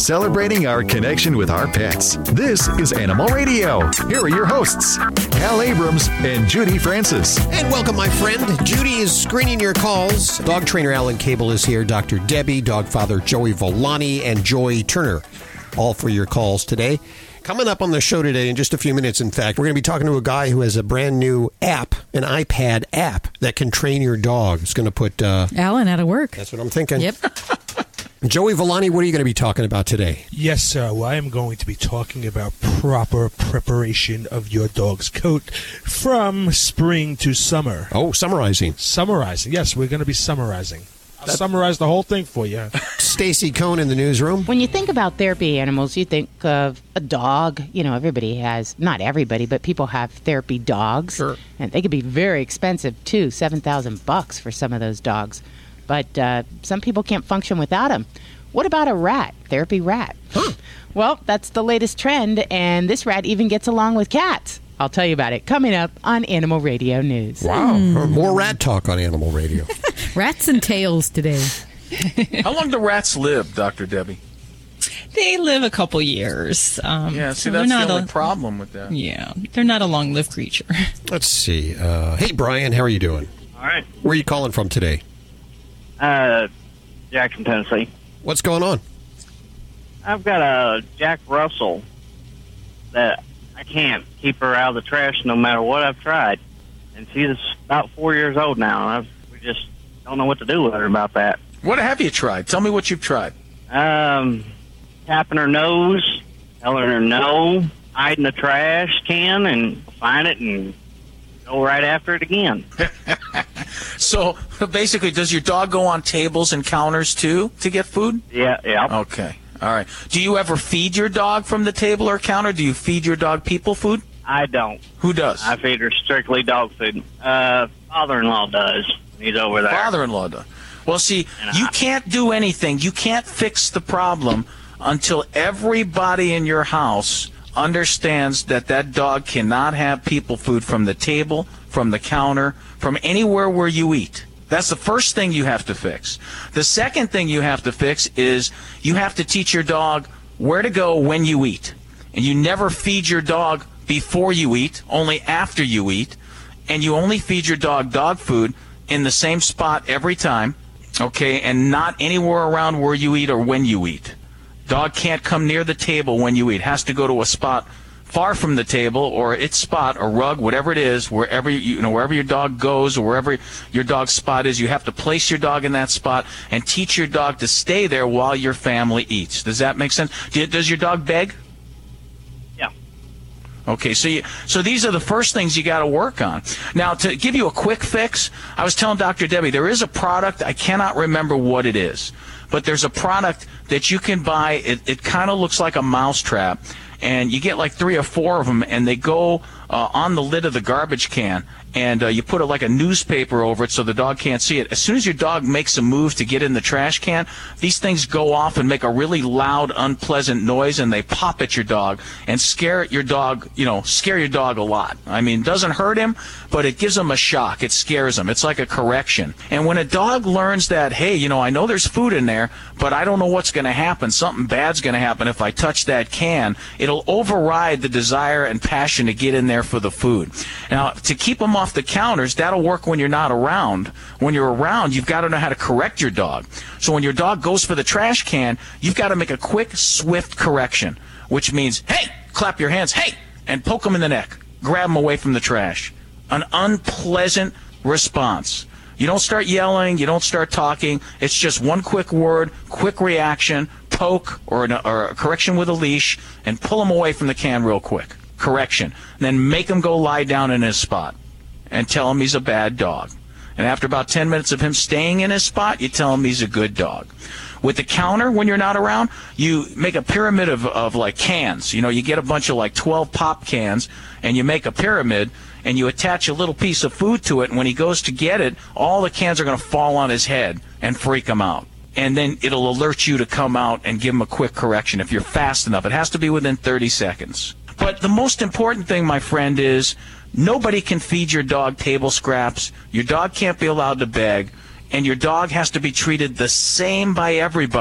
celebrating our connection with our pets. This is Animal Radio. Here are your hosts, Hal Abrams and Judy Francis. And welcome, my friend. Judy is screening your calls. Dog trainer Alan Cable is here. Dr. Debbie, dog father Joey Villani, and Joy Turner, all for your calls today. Coming up on the show today in just a few minutes, in fact, we're going to be talking to a guy who has a brand new app, an iPad app that can train your dog. It's going to put Alan out of work. That's what I'm thinking. Yep. Joey Villani, what are you going to be talking about today? Yes, sir. Well, I am going to be talking about proper preparation of your dog's coat from spring to summer. Oh, summarizing. Summarizing. Yes, we're going to be summarizing. I'll summarize the whole thing for you. Stacy Cohn in the newsroom. When you think about therapy animals, you think of a dog. You know, everybody has, not everybody, but people have therapy dogs. Sure. And they could be very expensive, too, $7,000 for some of those dogs. But some people can't function without them. What about a rat, therapy rat? Huh. Well, that's the latest trend, and this rat even gets along with cats. I'll tell you about it coming up on Animal Radio News. Wow. More rat talk on Animal Radio. Rats and tails today. How long do rats live, Dr. Debbie? They live a couple years. Yeah, see, so that's the only problem with that. Yeah, they're not a long-lived creature. Let's see. Hey, Brian, how are you doing? All right. Where are you calling from today? Jackson, Tennessee. What's going on? I've got a Jack Russell that I can't keep her out of the trash no matter what I've tried. And she's about 4 years old now, and we just don't know what to do with her about that. What have you tried? Tell me what you've tried. Tapping her nose, telling her no, hiding the trash can, and find it and go right after it again. So, basically, does your dog go on tables and counters, too, to get food? Yeah. Okay. All right. Do you ever feed your dog from the table or counter? Do you feed your dog people food? I don't. Who does? I feed her strictly dog food. Father-in-law does. He's over there. Father-in-law does. Well, see, you can't do anything. You can't fix the problem until everybody in your house understands that that dog cannot have people food from the table, from the counter, from anywhere where you eat. That's the first thing you have to fix. The second thing you have to fix is you have to teach your dog where to go when you eat. And you never feed your dog before you eat, only after you eat. And you only feed your dog dog food in the same spot every time, okay, and not anywhere around where you eat or when you eat. Dog can't come near the table when you eat. Has to go to a spot far from the table or its spot or rug, whatever it is, wherever wherever your dog goes or wherever your dog's spot is, you have to place your dog in that spot and teach your dog to stay there while your family eats. Does that make sense? Does your dog beg? Yeah. Okay, so these are the first things you got to work on. Now, to give you a quick fix, I was telling Dr. Debbie, there is a product, I cannot remember what it is, but there's a product that you can buy. It kind of looks like a mousetrap, and you get like 3 or 4 of them, and they go on the lid of the garbage can, and you put like a newspaper over it so the dog can't see it. As soon as your dog makes a move to get in the trash can, these things go off and make a really loud, unpleasant noise, and they pop at your dog and scare your dog a lot. I mean, it doesn't hurt him, but it gives him a shock. It scares him. It's like a correction. And when a dog learns that, hey, I know there's food in there, but I don't know what's going to happen. Something bad's going to happen if I touch that can. It'll override the desire and passion to get in there for the food. Now, to keep them off the counters, that'll work when you're not around. When you're around, you've got to know how to correct your dog. So when your dog goes for the trash can, you've got to make a quick, swift correction, which means, hey, clap your hands, hey, and poke them in the neck. Grab them away from the trash. An unpleasant response. You don't start yelling. You don't start talking. It's just one quick word, quick reaction, poke, or a correction with a leash, and pull him away from the can real quick. Correction. And then make him go lie down in his spot and tell him he's a bad dog. And after about 10 minutes of him staying in his spot, you tell him he's a good dog. With the counter, when you're not around, you make a pyramid of like cans. You get a bunch of like 12 pop cans, and you make a pyramid, and you attach a little piece of food to it, and when he goes to get it, all the cans are going to fall on his head and freak him out. And then it'll alert you to come out and give him a quick correction if you're fast enough. It has to be within 30 seconds. But the most important thing, my friend, is nobody can feed your dog table scraps. Your dog can't be allowed to beg. And your dog has to be treated the same by everybody.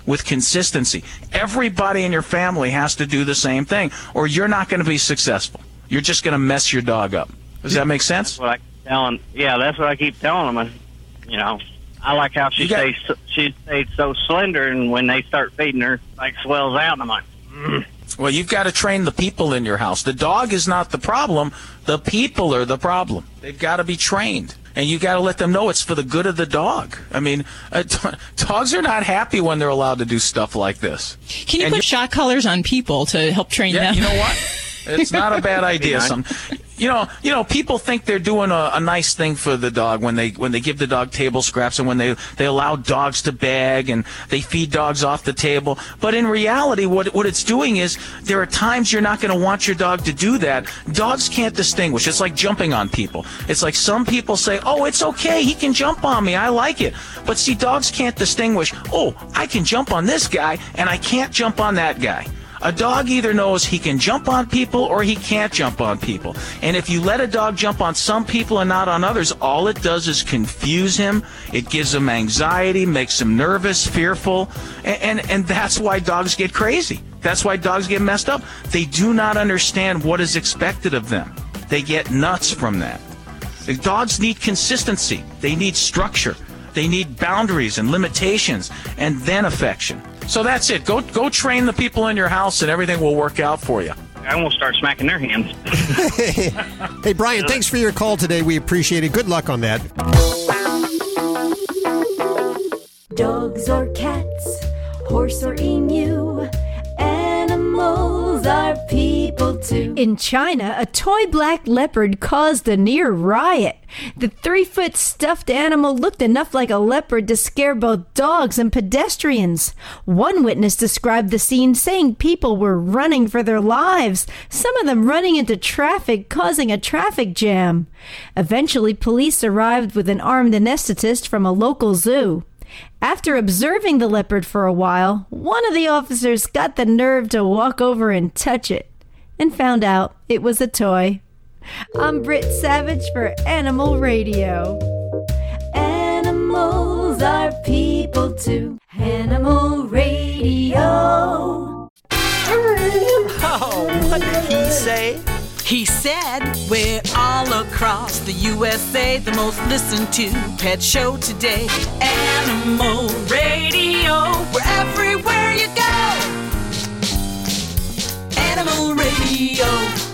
with consistency. Everybody in your family has to do the same thing, or you're not going to be successful. You're just going to mess your dog up. Does that make sense? That's what I keep telling. Yeah, that's what I keep telling them. You know, I like how she stays so slender, and when they start feeding her, like swells out, and I'm like, Well, you've got to train the people in your house. The dog is not the problem. The people are the problem. They've got to be trained. And you got to let them know it's for the good of the dog. I mean, dogs are not happy when they're allowed to do stuff like this. Can you put shot collars on people to help train them? You know what? It's not a bad idea. You know, people think they're doing a nice thing for the dog when they give the dog table scraps and when they allow dogs to beg and they feed dogs off the table. But in reality, what it's doing is there are times you're not going to want your dog to do that. Dogs can't distinguish. It's like jumping on people. It's like some people say, oh, it's okay. He can jump on me. I like it. But see, dogs can't distinguish, oh, I can jump on this guy and I can't jump on that guy. A dog either knows he can jump on people or he can't jump on people. And if you let a dog jump on some people and not on others, all it does is confuse him. It gives him anxiety, makes him nervous, fearful. And that's why dogs get crazy. That's why dogs get messed up. They do not understand what is expected of them. They get nuts from that. The dogs need consistency. They need structure. They need boundaries and limitations and then affection. So that's it. Go train the people in your house and everything will work out for you. I won't start smacking their hands. Hey, Brian, thanks for your call today. We appreciate it. Good luck on that. Dogs or cats, horse or emu, animals are people too. In China, a toy black leopard caused a near riot. The 3-foot stuffed animal looked enough like a leopard to scare both dogs and pedestrians. One witness described the scene saying people were running for their lives, some of them running into traffic, causing a traffic jam. Eventually, police arrived with an armed anesthetist from a local zoo. After observing the leopard for a while, one of the officers got the nerve to walk over and touch it, and found out it was a toy. I'm Britt Savage for Animal Radio. Animals are people too. Animal Radio. Oh, what did he say? He said, we're all across the USA, the most listened to pet show today. Animal Radio, we're everywhere you go. Animal Radio.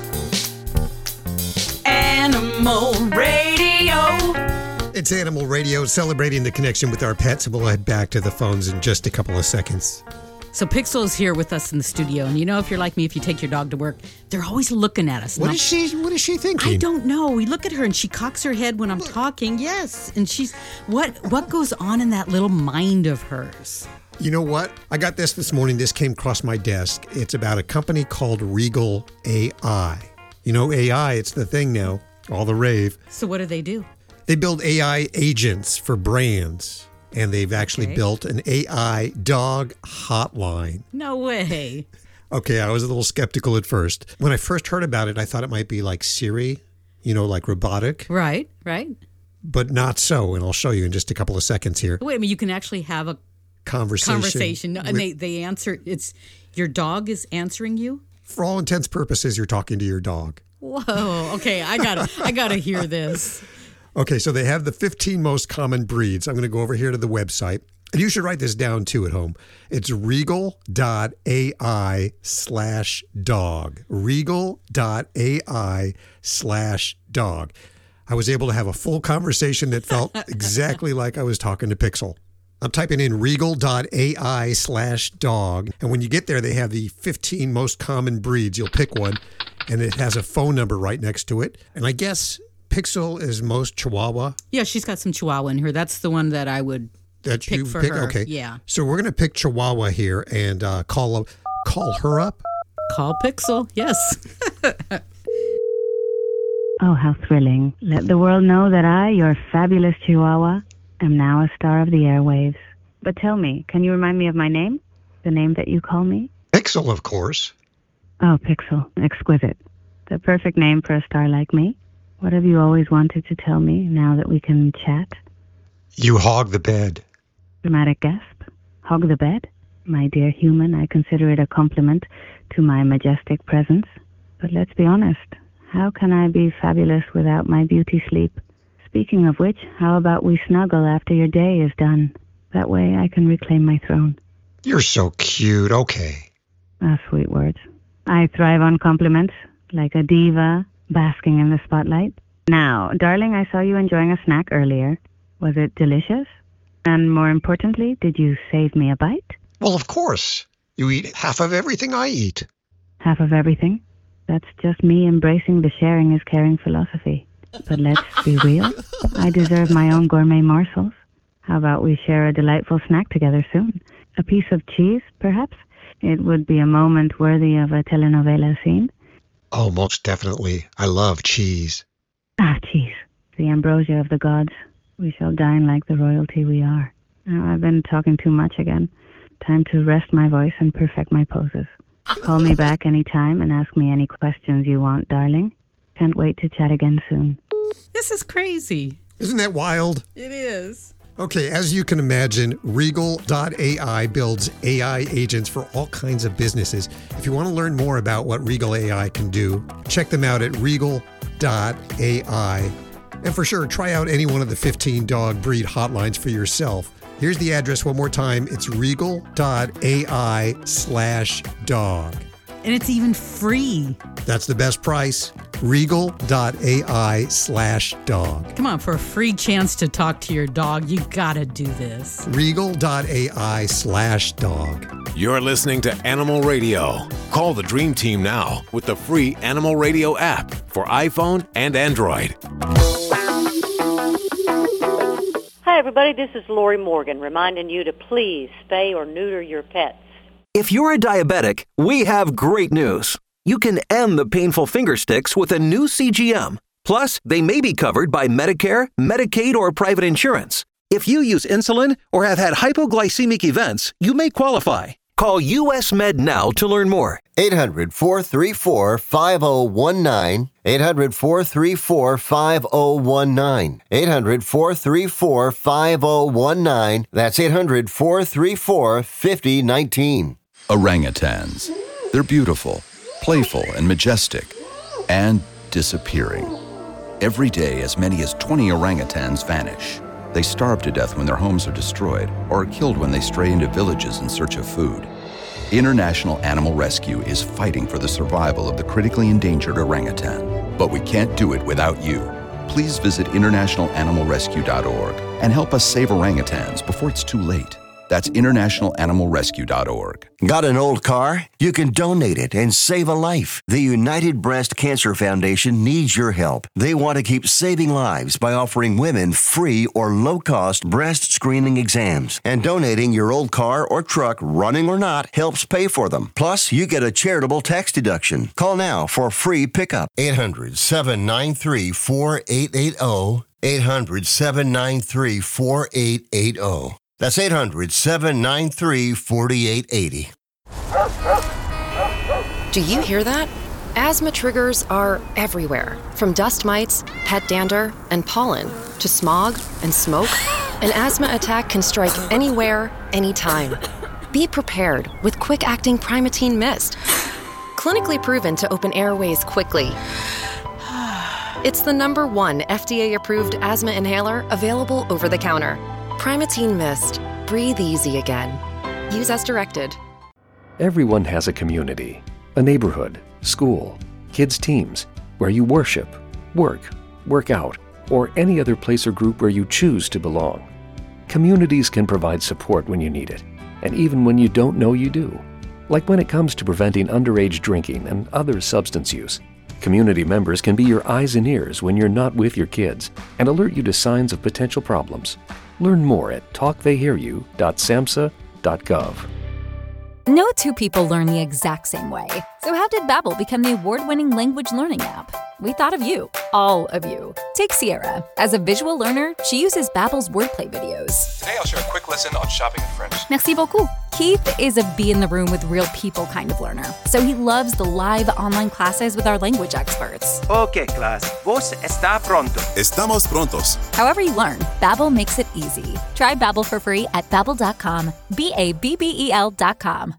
Animal Radio. It's Animal Radio, celebrating the connection with our pets, and we'll head back to the phones in just a couple of seconds. So Pixel is here with us in the studio, and you know, if you're like me, if you take your dog to work, they're always looking at us. What is she thinking? I don't know. We look at her and she cocks her head when I'm talking. Yes, and she's what goes on in that little mind of hers? You know what? I got this morning. This came across my desk. It's about a company called Regal AI. You know, AI, it's the thing now, all the rave. So what do? They build AI agents for brands. And they've actually built an AI dog hotline. No way. Okay, I was a little skeptical at first. When I first heard about it, I thought it might be like Siri, you know, like robotic. Right. But not so, and I'll show you in just a couple of seconds here. Wait a minute, you can actually have a conversation. And they answer, it's your dog is answering you? For all intents and purposes, you're talking to your dog. Whoa, okay, I gotta hear this. Okay, so they have the 15 most common breeds. I'm going to go over here to the website. And you should write this down, too, at home. It's regal.ai/dog. Regal.ai/dog. I was able to have a full conversation that felt exactly like I was talking to Pixel. I'm typing in regal.ai/dog. And when you get there, they have the 15 most common breeds. You'll pick one, and it has a phone number right next to it. And I guess Pixel is most Chihuahua. Yeah, she's got some Chihuahua in her. That's the one that I would pick for her. Okay. Yeah. So we're going to pick Chihuahua here and call her up. Call Pixel, yes. Oh, how thrilling. Let the world know that I, your fabulous Chihuahua, am now a star of the airwaves. But tell me, can you remind me of my name? The name that you call me? Pixel, of course. Oh, Pixel. Exquisite. The perfect name for a star like me. What have you always wanted to tell me now that we can chat? You hog the bed. Dramatic gasp. Hog the bed? My dear human, I consider it a compliment to my majestic presence. But let's be honest, how can I be fabulous without my beauty sleep? Speaking of which, how about we snuggle after your day is done? That way I can reclaim my throne. You're so cute. Okay. Ah, sweet words. I thrive on compliments, like a diva basking in the spotlight. Now, darling, I saw you enjoying a snack earlier. Was it delicious? And more importantly, did you save me a bite? Well, of course. You eat half of everything I eat. Half of everything? That's just me embracing the sharing is caring philosophy. But let's be real. I deserve my own gourmet morsels. How about we share a delightful snack together soon? A piece of cheese, perhaps? It would be a moment worthy of a telenovela scene. Oh, most definitely. I love cheese. Ah, cheese. The ambrosia of the gods. We shall dine like the royalty we are. Now, I've been talking too much again. Time to rest my voice and perfect my poses. Call me back anytime and ask me any questions you want, darling. Can't wait to chat again soon. This is crazy. Isn't that wild? It is. Okay, as you can imagine, Regal.ai builds AI agents for all kinds of businesses. If you want to learn more about what Regal AI can do, check them out at Regal.ai. And for sure, try out any one of the 15 dog breed hotlines for yourself. Here's the address one more time. It's regal.ai/dog. And it's even free. That's the best price. Regal.ai/dog. Come on, for a free chance to talk to your dog, you gotta do this. Regal.ai/dog. You're listening to Animal Radio. Call the Dream Team now with the free Animal Radio app for iPhone and Android. Hi, everybody. This is Lori Morgan reminding you to please spay or neuter your pets. If you're a diabetic, we have great news. You can end the painful finger sticks with a new CGM. Plus, they may be covered by Medicare, Medicaid, or private insurance. If you use insulin or have had hypoglycemic events, you may qualify. Call US Med now to learn more. 800-434-5019. 800-434-5019. 800-434-5019. That's 800-434-5019. Orangutans. They're beautiful, playful, and majestic, and disappearing. Every day, as many as 20 orangutans vanish. They starve to death when their homes are destroyed or are killed when they stray into villages in search of food. International Animal Rescue is fighting for the survival of the critically endangered orangutan. But we can't do it without you. Please visit internationalanimalrescue.org and help us save orangutans before it's too late. That's internationalanimalrescue.org. Got an old car? You can donate it and save a life. The United Breast Cancer Foundation needs your help. They want to keep saving lives by offering women free or low-cost breast screening exams. And donating your old car or truck, running or not, helps pay for them. Plus, you get a charitable tax deduction. Call now for free pickup. 800-793-4880. 800-793-4880. That's 800-793-4880. Do you hear that? Asthma triggers are everywhere, from dust mites, pet dander, and pollen, to smog and smoke. An asthma attack can strike anywhere, anytime. Be prepared with quick-acting Primatene Mist. Clinically proven to open airways quickly. It's the #1 FDA-approved asthma inhaler available over the counter. Primatene Mist. Breathe easy again. Use as directed. Everyone has a community, a neighborhood, school, kids' teams, where you worship, work out, or any other place or group where you choose to belong. Communities can provide support when you need it, and even when you don't know you do. Like when it comes to preventing underage drinking and other substance use. Community members can be your eyes and ears when you're not with your kids and alert you to signs of potential problems. Learn more at talktheyhearyou.samhsa.gov. No two people learn the exact same way. So how did Babbel become the award-winning language learning app? we thought of you, all of you. Take Sierra. As a visual learner, she uses Babbel's wordplay videos. Today I'll share a quick lesson on shopping in French. Merci beaucoup. Keith is a be in the room with real people kind of learner, so he loves the live online classes with our language experts. Ok, class. Vos está pronto. Estamos prontos. However you learn, Babbel makes it easy. Try Babbel for free at babbel.com. BABBEL.com.